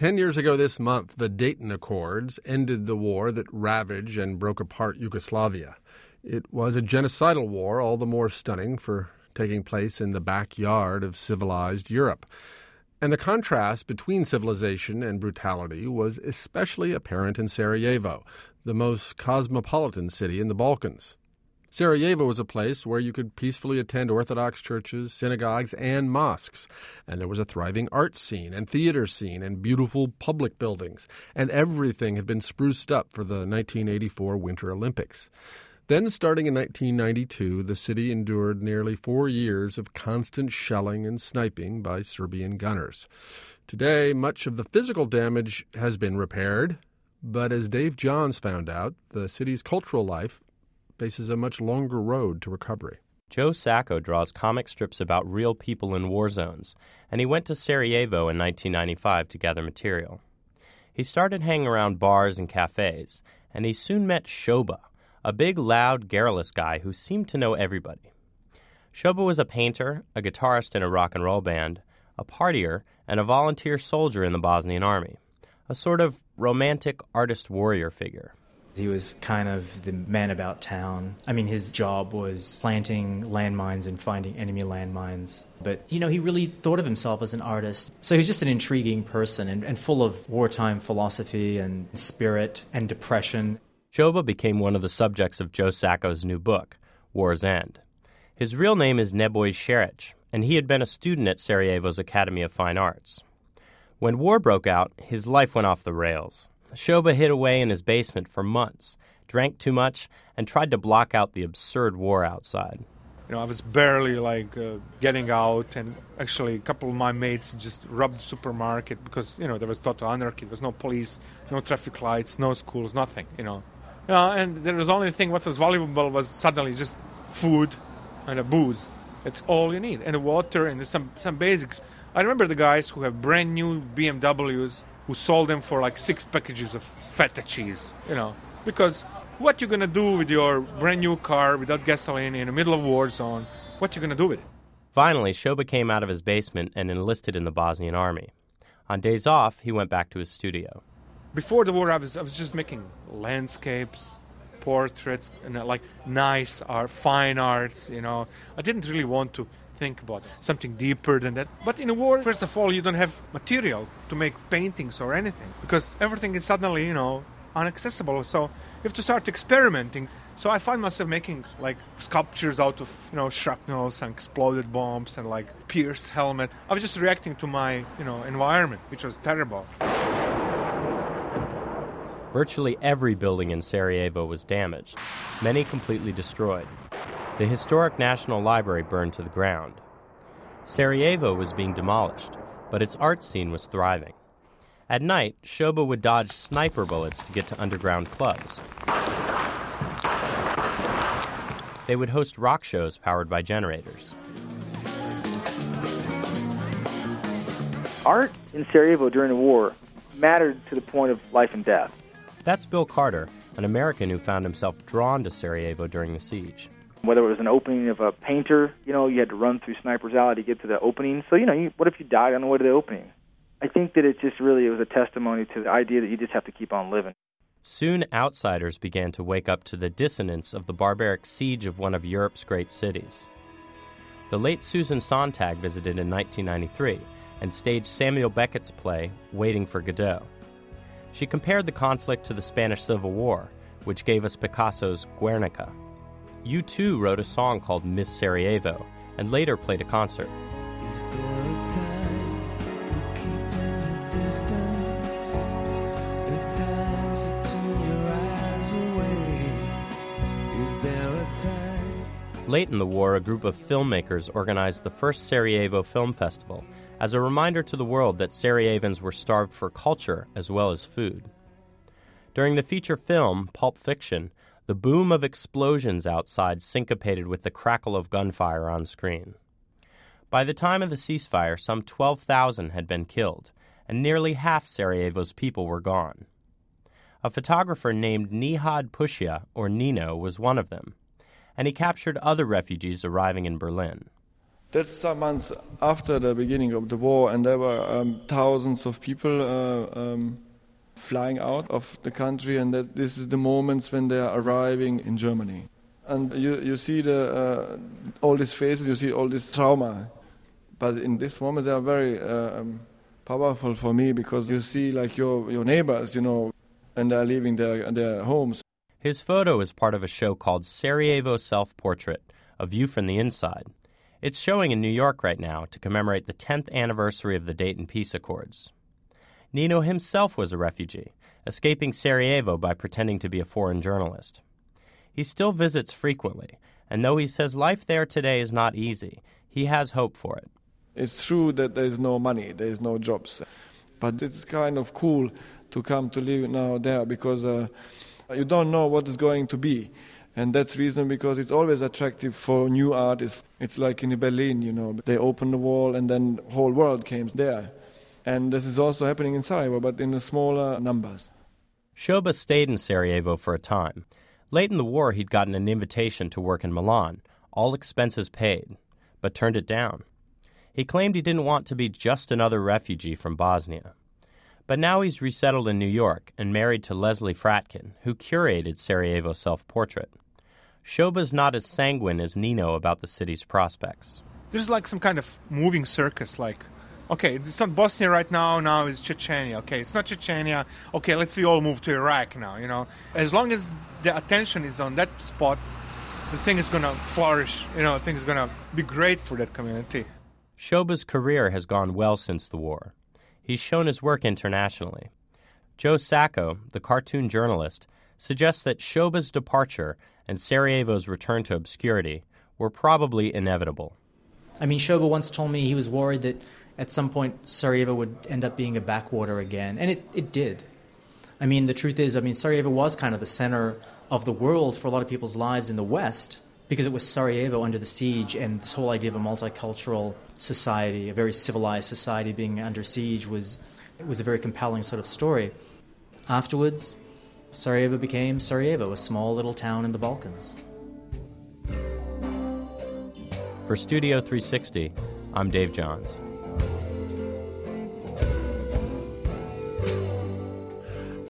10 years ago this month, the Dayton Accords ended the war that ravaged and broke apart Yugoslavia. It was a genocidal war, all the more stunning for taking place in the backyard of civilized Europe. And the contrast between civilization and brutality was especially apparent in Sarajevo, the most cosmopolitan city in the Balkans. Sarajevo was a place where you could peacefully attend Orthodox churches, synagogues, and mosques. And there was a thriving art scene and theater scene and beautiful public buildings. And everything had been spruced up for the 1984 Winter Olympics. Then, starting in 1992, the city endured nearly 4 years of constant shelling and sniping by Serbian gunners. Today, much of the physical damage has been repaired. But as Dave Johns found out, the city's cultural life faces a much longer road to recovery. Joe Sacco draws comic strips about real people in war zones, and he went to Sarajevo in 1995 to gather material. He started hanging around bars and cafes, and he soon met Shoba, a big, loud, garrulous guy who seemed to know everybody. Shoba was a painter, a guitarist in a rock and roll band, a partier, and a volunteer soldier in the Bosnian army, a sort of romantic artist-warrior figure. He was kind of the man about town. I mean, his job was planting landmines and finding enemy landmines. But, he really thought of himself as an artist. So he was just an intriguing person and full of wartime philosophy and spirit and depression. Shoba became one of the subjects of Joe Sacco's new book, War's End. His real name is Neboj Šerić, and he had been a student at Sarajevo's Academy of Fine Arts. When war broke out, his life went off the rails. Shoba hid away in his basement for months, drank too much, and tried to block out the absurd war outside. I was barely getting out, and actually a couple of my mates just robbed the supermarket because, there was total anarchy. There was no police, no traffic lights, no schools, nothing, and there was only thing what was valuable was suddenly just food and a booze. It's all you need, and water and some basics. I remember the guys who have brand new BMWs who sold them for 6 packages of feta cheese, because what you going to do with your brand new car without gasoline in the middle of a war zone? What you going to do with it? Finally, Shoba came out of his basement and enlisted in the Bosnian army. On days off, he went back to his studio. Before the war, I was just making landscapes, portraits, and nice art, fine arts, I didn't really want to think about something deeper than that. But in a war, first of all, you don't have material to make paintings or anything because everything is suddenly, inaccessible. So you have to start experimenting. So I find myself making sculptures out of, shrapnels and exploded bombs and pierced helmet. I was just reacting to my, environment, which was terrible. Virtually every building in Sarajevo was damaged, many completely destroyed. The historic National Library burned to the ground. Sarajevo was being demolished, but its art scene was thriving. At night, Shoba would dodge sniper bullets to get to underground clubs. They would host rock shows powered by generators. Art in Sarajevo during the war mattered to the point of life and death. That's Bill Carter, an American who found himself drawn to Sarajevo during the siege. Whether it was an opening of a painter, you had to run through Sniper's Alley to get to the opening. So, what if you died on the way to the opening? I think that it was a testimony to the idea that you just have to keep on living. Soon, outsiders began to wake up to the dissonance of the barbaric siege of one of Europe's great cities. The late Susan Sontag visited in 1993 and staged Samuel Beckett's play, Waiting for Godot. She compared the conflict to the Spanish Civil War, which gave us Picasso's Guernica. U2 wrote a song called Miss Sarajevo and later played a concert. Is there a time for keeping a distance? The time to turn your eyes away. Is there a time? Late in the war, a group of filmmakers organized the first Sarajevo Film Festival as a reminder to the world that Sarajevans were starved for culture as well as food. During the feature film, Pulp Fiction, the boom of explosions outside syncopated with the crackle of gunfire on screen. By the time of the ceasefire, some 12,000 had been killed, and nearly half Sarajevo's people were gone. A photographer named Nihad Pushia, or Nino, was one of them, and he captured other refugees arriving in Berlin. That's some months after the beginning of the war, and there were thousands of people flying out of the country, and that this is the moments when they are arriving in Germany. And you see all these faces, you see all this trauma. But in this moment, they are very powerful for me, because you see like your neighbors, and they are leaving their homes. His photo is part of a show called Sarajevo Self-Portrait, A View from the Inside. It's showing in New York right now to commemorate the 10th anniversary of the Dayton Peace Accords. Nino himself was a refugee, escaping Sarajevo by pretending to be a foreign journalist. He still visits frequently, and though he says life there today is not easy, he has hope for it. It's true that there is no money, there is no jobs, but it's kind of cool to come to live now there, because you don't know what is going to be. And that's the reason, because it's always attractive for new artists. It's like in Berlin, they open the wall and then the whole world came there. And this is also happening in Sarajevo, but in smaller numbers. Shoba stayed in Sarajevo for a time. Late in the war, he'd gotten an invitation to work in Milan, all expenses paid, but turned it down. He claimed he didn't want to be just another refugee from Bosnia. But now he's resettled in New York and married to Leslie Fratkin, who curated Sarajevo Self-Portrait. Shoba's not as sanguine as Nino about the city's prospects. There's like some kind of moving circus, like, okay, it's not Bosnia right now it's Chechnya. Okay, it's not Chechnya. Okay, let's we all move to Iraq now, As long as the attention is on that spot, the thing is going to flourish, the thing is going to be great for that community. Shoba's career has gone well since the war. He's shown his work internationally. Joe Sacco, the cartoon journalist, suggests that Shoba's departure and Sarajevo's return to obscurity were probably inevitable. I mean, Shoba once told me he was worried that at some point Sarajevo would end up being a backwater again, and it did. I mean, the truth is, Sarajevo was kind of the center of the world for a lot of people's lives in the West, because it was Sarajevo under the siege, and this whole idea of a multicultural society, a very civilized society being under siege was a very compelling sort of story. Afterwards, Sarajevo became Sarajevo, a small little town in the Balkans. For Studio 360, I'm Dave Johns.